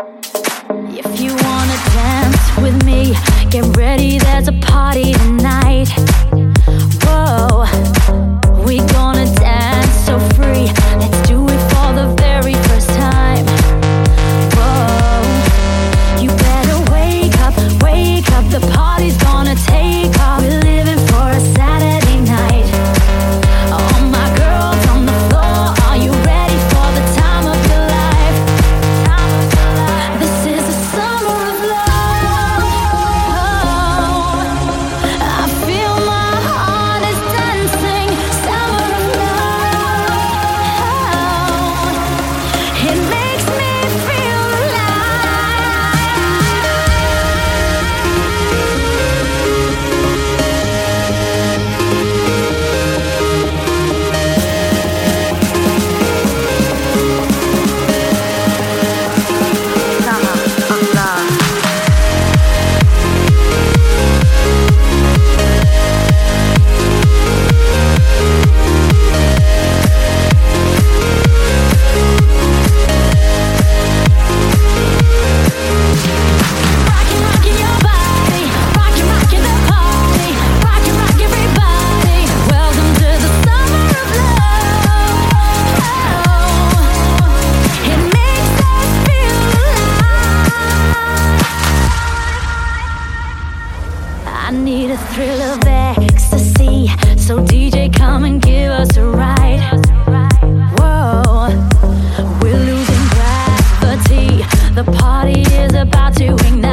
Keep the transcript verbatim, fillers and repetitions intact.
If you wanna dance with me, get ready, there's a party tonight. Whoa, we gonna dance so free. Let's do it for the very first time. Whoa, you better wake up, wake up. The party's gonna take off. We're living for a Saturday night. All my girls on the floor, are you ready for the time of your life? This is the summer of love. I feel my heart is dancing. Summer of love. It makes me feel rockin', rockin' your body, rockin', rockin' the party, rockin', rock everybody. Welcome to the summer of love. It makes us feel alive. I need a thrill of ecstasy, so D J come and give us a ride. Whoa, we're losing gravity. The party is about to ignite.